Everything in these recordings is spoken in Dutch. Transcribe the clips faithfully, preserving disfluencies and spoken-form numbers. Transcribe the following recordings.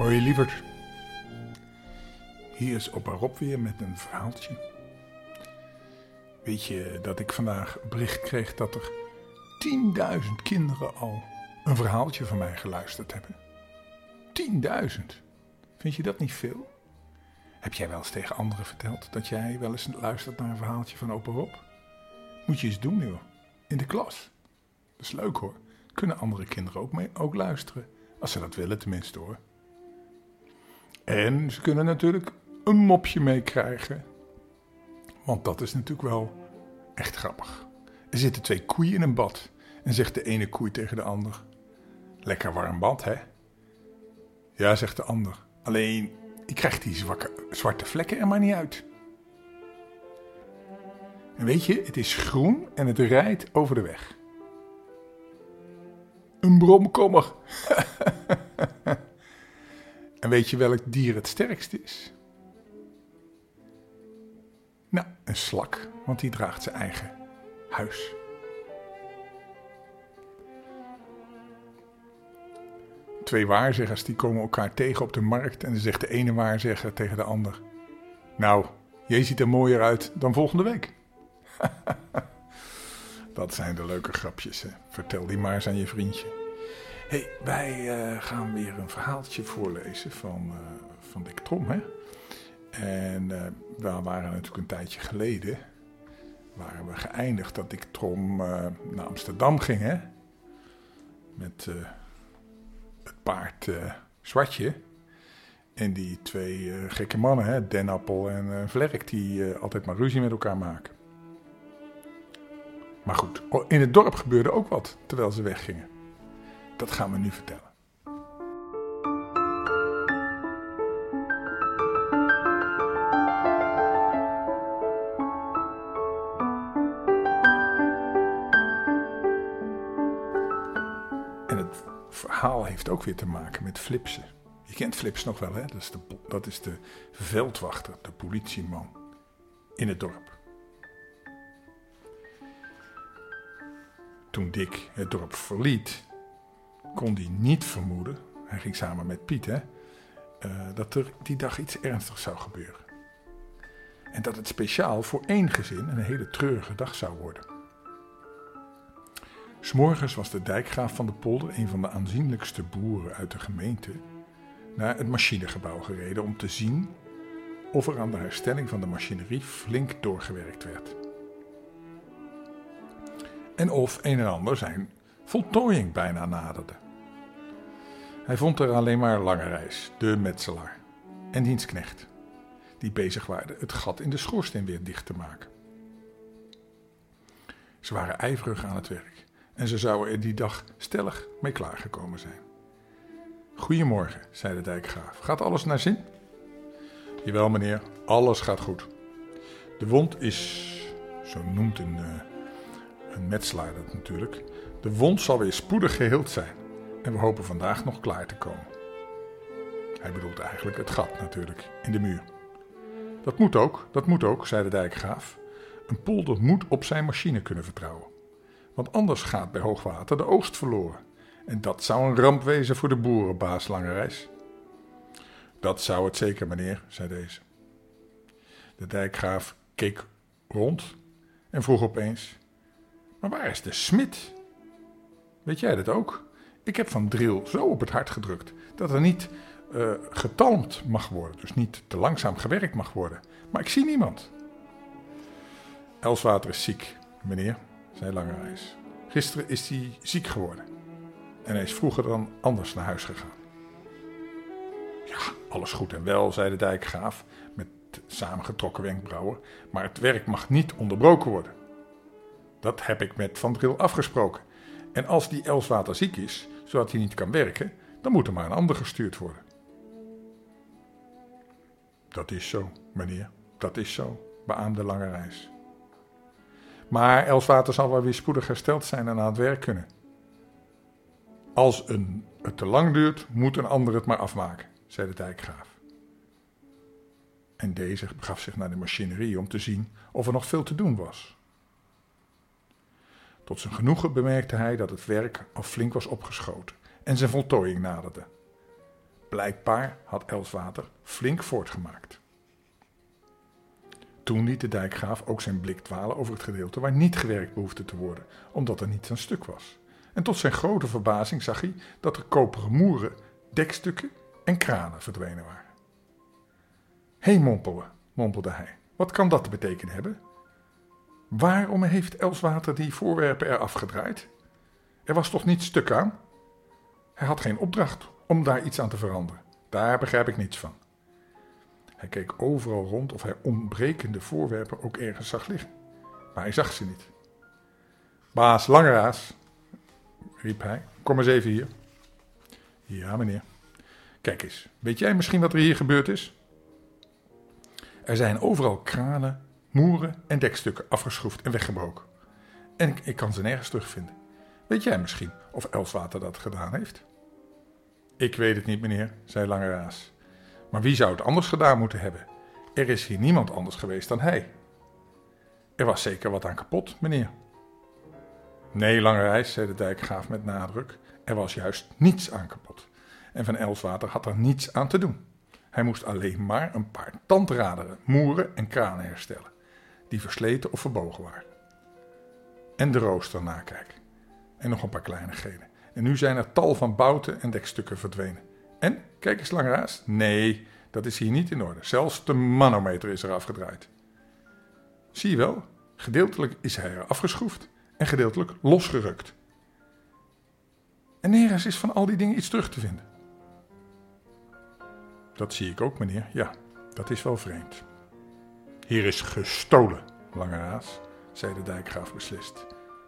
Hoi lieverd, hier is opa Rob weer met een verhaaltje. Weet je dat ik vandaag een bericht kreeg dat er tienduizend kinderen al een verhaaltje van mij geluisterd hebben? tienduizend! Vind je dat niet veel? Heb jij wel eens tegen anderen verteld dat jij wel eens luistert naar een verhaaltje van opa Rob? Moet je eens doen joh, in de klas. Dat is leuk hoor, kunnen andere kinderen ook, mee, ook luisteren, als ze dat willen tenminste hoor. En ze kunnen natuurlijk een mopje meekrijgen. Want dat is natuurlijk wel echt grappig. Er zitten twee koeien in een bad. En zegt de ene koei tegen de ander: lekker warm bad, hè? Ja, zegt de ander. Alleen, ik krijg die zwakke, zwarte vlekken er maar niet uit. En weet je, het is groen en het rijdt over de weg. Een bromkommer. En weet je welk dier het sterkst is? Nou, een slak, want die draagt zijn eigen huis. Twee waarzeggers die komen elkaar tegen op de markt en dan zegt de ene waarzegger tegen de ander: nou, jij ziet er mooier uit dan volgende week. Dat zijn de leuke grapjes, hè? Vertel die maar eens aan je vriendje. Hey, wij uh, gaan weer een verhaaltje voorlezen van, uh, van Dick Trom, hè? En uh, we waren natuurlijk een tijdje geleden, waren we geëindigd dat Dick Trom uh, naar Amsterdam ging, hè? Met uh, het paard uh, Zwartje. En die twee uh, gekke mannen, hè? Denappel en uh, Vlerk, die uh, altijd maar ruzie met elkaar maken. Maar goed, in het dorp gebeurde ook wat, terwijl ze weggingen. Dat gaan we nu vertellen. En het verhaal heeft ook weer te maken met Flipsen. Je kent Flips nog wel, hè? Dat is de, dat is de veldwachter, de politieman in het dorp. Toen Dick het dorp verliet, kon hij niet vermoeden, hij ging samen met Piet, hè, uh, dat er die dag iets ernstigs zou gebeuren. En dat het speciaal voor één gezin een hele treurige dag zou worden. 'S Morgens was de dijkgraaf van de polder, een van de aanzienlijkste boeren uit de gemeente, naar het machinegebouw gereden om te zien of er aan de herstelling van de machinerie flink doorgewerkt werd. En of een en ander zijn voltooiing bijna naderde. Hij vond er alleen maar Langerijs, de metselaar, en diens knecht, die bezig waren het gat in de schoorsteen weer dicht te maken. Ze waren ijverig aan het werk en ze zouden er die dag stellig mee klaargekomen zijn. Goedemorgen, zei de dijkgraaf. Gaat alles naar zin? Jawel meneer, alles gaat goed. De wond is, zo noemt een, uh, een metselaar dat natuurlijk, de wond zal weer spoedig geheeld zijn. En we hopen vandaag nog klaar te komen. Hij bedoelt eigenlijk het gat natuurlijk, in de muur. Dat moet ook, dat moet ook, zei de dijkgraaf. Een polder moet op zijn machine kunnen vertrouwen. Want anders gaat bij hoogwater de oogst verloren. En dat zou een ramp wezen voor de boeren, baas Langerijs. Dat zou het zeker, meneer, zei deze. De dijkgraaf keek rond en vroeg opeens: maar waar is de smid? Weet jij dat ook? Ik heb Van Driel zo op het hart gedrukt dat er niet uh, getalmd mag worden, dus niet te langzaam gewerkt mag worden. Maar ik zie niemand. Elswater is ziek, meneer, zei Langerijs. Gisteren is hij ziek geworden en hij is vroeger dan anders naar huis gegaan. Ja, alles goed en wel, zei de dijkgraaf met samengetrokken wenkbrauwen, maar het werk mag niet onderbroken worden. Dat heb ik met Van Driel afgesproken. En als die Elswater ziek is, zodat hij niet kan werken, dan moet er maar een ander gestuurd worden. Dat is zo, meneer, dat is zo, beaamde Langerijs. Maar Elswater zal wel weer spoedig hersteld zijn en aan het werk kunnen. Als een, het te lang duurt, moet een ander het maar afmaken, zei de dijkgraaf. En deze begaf zich naar de machinerie om te zien of er nog veel te doen was. Tot zijn genoegen bemerkte hij dat het werk al flink was opgeschoten en zijn voltooiing naderde. Blijkbaar had Elswater flink voortgemaakt. Toen liet de dijkgraaf ook zijn blik dwalen over het gedeelte waar niet gewerkt behoefde te worden, omdat er niets aan stuk was. En tot zijn grote verbazing zag hij dat er koperen moeren, dekstukken en kranen verdwenen waren. Hé, mompelde, mompelde hij, wat kan dat te betekenen hebben? Waarom heeft Elswater die voorwerpen eraf gedraaid? Er was toch niets stuk aan? Hij had geen opdracht om daar iets aan te veranderen. Daar begrijp ik niets van. Hij keek overal rond of hij ontbrekende voorwerpen ook ergens zag liggen. Maar hij zag ze niet. Baas Langeraas, riep hij, kom eens even hier. Ja, meneer. Kijk eens, weet jij misschien wat er hier gebeurd is? Er zijn overal kranen, moeren en dekstukken afgeschroefd en weggebroken. En ik, ik kan ze nergens terugvinden. Weet jij misschien of Elswater dat gedaan heeft? Ik weet het niet, meneer, zei Langeraas. Maar wie zou het anders gedaan moeten hebben? Er is hier niemand anders geweest dan hij. Er was zeker wat aan kapot, meneer. Nee, Langeraas, zei de dijkgraaf met nadruk. Er was juist niets aan kapot. En van Elswater had er niets aan te doen. Hij moest alleen maar een paar tandraderen, moeren en kranen herstellen, die versleten of verbogen waren. En de rooster nakijken. En nog een paar kleinigheden. En nu zijn er tal van bouten en dekstukken verdwenen. En, kijk eens Langeraas, nee, dat is hier niet in orde. Zelfs de manometer is er afgedraaid. Zie je wel, gedeeltelijk is hij er afgeschroefd en gedeeltelijk losgerukt. En nergens is van al die dingen iets terug te vinden. Dat zie ik ook, meneer. Ja, dat is wel vreemd. Hier is gestolen, Langeraas, zei de dijkgraaf beslist.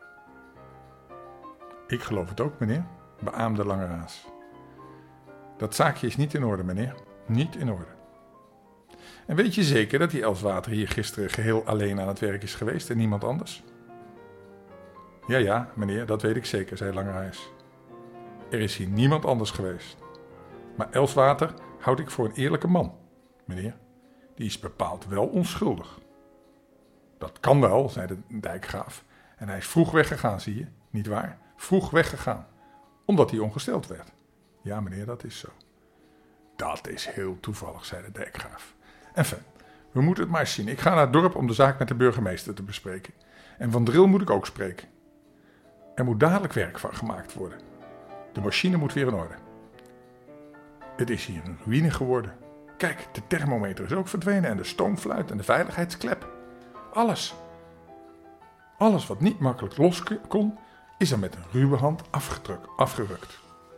Ik geloof het ook, meneer, beaamde Langeraas. Dat zaakje is niet in orde, meneer. Niet in orde. En weet je zeker dat die Elswater hier gisteren geheel alleen aan het werk is geweest en niemand anders? Ja, ja, meneer, dat weet ik zeker, zei Langeraas. Er is hier niemand anders geweest. Maar Elswater houd ik voor een eerlijke man, meneer. Die is bepaald wel onschuldig. Dat kan wel, zei de dijkgraaf. En hij is vroeg weggegaan, zie je, niet waar? Vroeg weggegaan, omdat hij ongesteld werd. Ja, meneer, dat is zo. Dat is heel toevallig, zei de dijkgraaf. Enfin, we moeten het maar eens zien. Ik ga naar het dorp om de zaak met de burgemeester te bespreken. En van Drill moet ik ook spreken. Er moet dadelijk werk van gemaakt worden. De machine moet weer in orde. Het is hier een ruïne geworden. Kijk, de thermometer is ook verdwenen en de stoomfluit en de veiligheidsklep. Alles. Alles wat niet makkelijk los kon, is er met een ruwe hand afgerukt.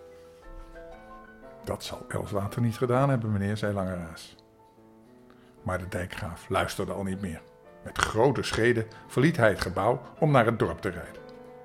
Dat zal Elswater niet gedaan hebben, meneer, zei Langeraas. Maar de dijkgraaf luisterde al niet meer. Met grote schreden verliet hij het gebouw om naar het dorp te rijden.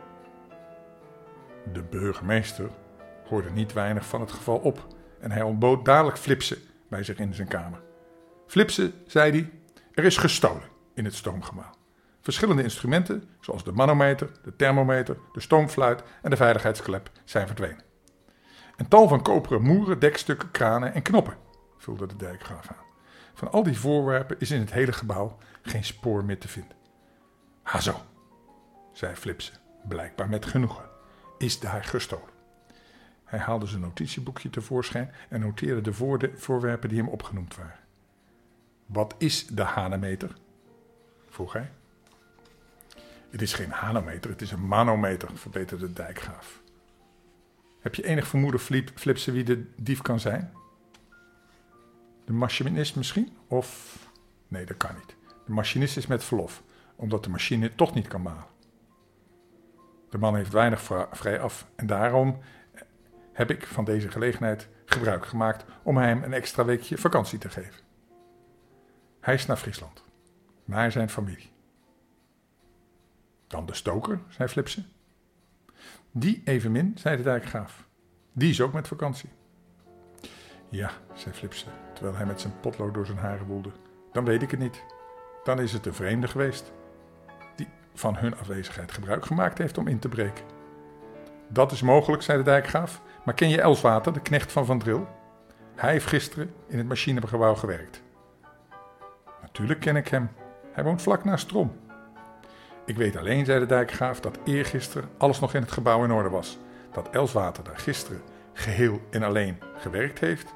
De burgemeester hoorde niet weinig van het geval op en hij ontbood dadelijk Flipse bij zich in zijn kamer. Flipse, zei hij, er is gestolen in het stoomgebouw. Verschillende instrumenten, zoals de manometer, de thermometer, de stoomfluit en de veiligheidsklep, zijn verdwenen. Een tal van koperen moeren, dekstukken, kranen en knoppen, vulde de dijkgraaf aan. Van al die voorwerpen is in het hele gebouw geen spoor meer te vinden. Ha zo, zei Flipse, blijkbaar met genoegen, is daar gestolen. Hij haalde zijn notitieboekje tevoorschijn en noteerde de voorwerpen die hem opgenoemd waren. Wat is de hanometer? Vroeg hij. Het is geen hanometer, het is een manometer, verbeterde de dijkgraaf. Heb je enig vermoeden, Flipse, wie de dief kan zijn? De machinist misschien? Of... Nee, dat kan niet. De machinist is met verlof, omdat de machine toch niet kan malen. De man heeft weinig vrij af en daarom heb ik van deze gelegenheid gebruik gemaakt om hem een extra weekje vakantie te geven. Hij is naar Friesland, naar zijn familie. Dan de stoker, zei Flipse. Die evenmin, zei de dijkgraaf. Die is ook met vakantie. Ja, zei Flipse, terwijl hij met zijn potlood door zijn haren woelde. Dan weet ik het niet. Dan is het een vreemde geweest, die van hun afwezigheid gebruik gemaakt heeft om in te breken. Dat is mogelijk, zei de dijkgraaf, maar ken je Elswater, de knecht van Van Drill? Hij heeft gisteren in het machinegebouw gewerkt. Natuurlijk ken ik hem. Hij woont vlak naast Strom. Ik weet alleen, zei de dijkgraaf, dat eergisteren alles nog in het gebouw in orde was. Dat Elswater daar gisteren geheel en alleen gewerkt heeft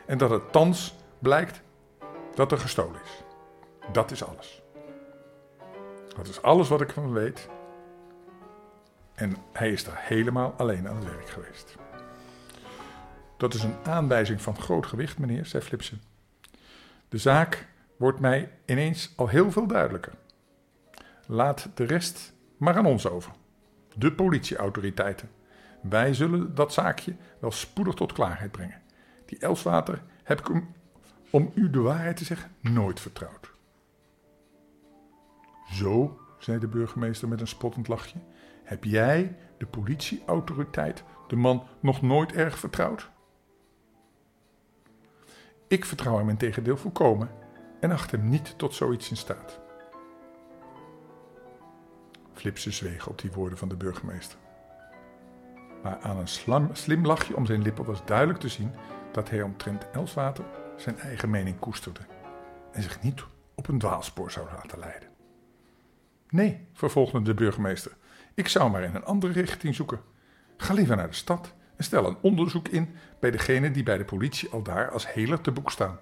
en dat het thans blijkt dat er gestolen is. Dat is alles. Dat is alles wat ik van weet. En hij is daar helemaal alleen aan het werk geweest. Dat is een aanwijzing van groot gewicht, meneer, zei Flipsen. De zaak wordt mij ineens al heel veel duidelijker. Laat de rest maar aan ons over. De politieautoriteiten. Wij zullen dat zaakje wel spoedig tot klaarheid brengen. Die Elswater heb ik hem, om u de waarheid te zeggen, nooit vertrouwd. Zo, zei de burgemeester met een spottend lachje, heb jij, de politieautoriteit, de man nog nooit erg vertrouwd? Ik vertrouw hem integendeel volkomen en acht hem niet tot zoiets in staat. Flipsen zweeg op die woorden van de burgemeester. Maar aan een slam, slim lachje om zijn lippen was duidelijk te zien dat hij omtrent Elswater zijn eigen mening koesterde en zich niet op een dwaalspoor zou laten leiden. Nee, vervolgde de burgemeester, ik zou maar in een andere richting zoeken. Ga liever naar de stad en stel een onderzoek in bij degene die bij de politie al daar als heler te boek staan.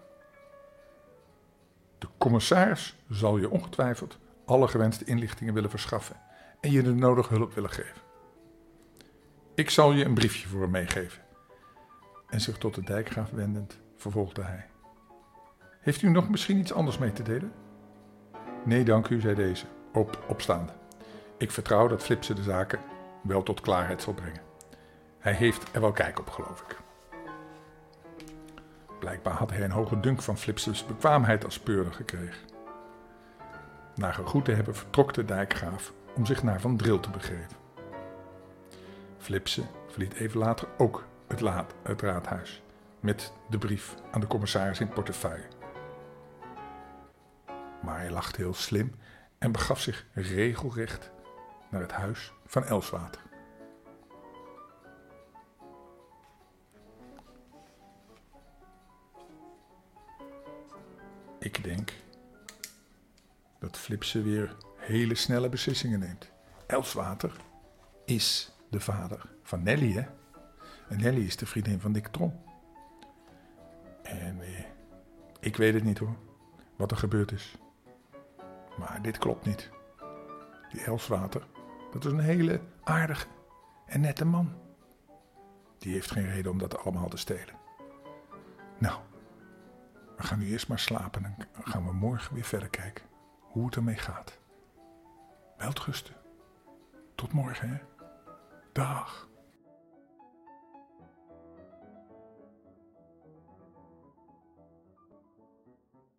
De commissaris zal je ongetwijfeld alle gewenste inlichtingen willen verschaffen en je de nodige hulp willen geven. Ik zal je een briefje voor hem meegeven. En zich tot de dijkgraaf wendend, vervolgde hij. Heeft u nog misschien iets anders mee te delen? Nee, dank u, zei deze, op, opstaande. Ik vertrouw dat Flipsen de zaken wel tot klaarheid zal brengen. Hij heeft er wel kijk op, geloof ik. Blijkbaar had hij een hoge dunk van Flipsens bekwaamheid als speurder gekregen. Na gegroet te hebben vertrok de dijkgraaf om zich naar Van Driel te begeven. Flipsen verliet even later ook het, laad, het raadhuis met de brief aan de commissaris in portefeuille. Maar hij lachte heel slim en begaf zich regelrecht naar het huis van Elswater. Ik denk dat Flipsen weer hele snelle beslissingen neemt. Elswater is de vader van Nelly, hè? En Nelly is de vriendin van Dick Trom. En eh, ik weet het niet hoor, wat er gebeurd is. Maar dit klopt niet. Die Elswater, dat is een hele aardige en nette man. Die heeft geen reden om dat allemaal te stelen. Nou, we gaan nu eerst maar slapen en dan gaan we morgen weer verder kijken hoe het ermee gaat. Welterusten. Tot morgen, hè. Dag.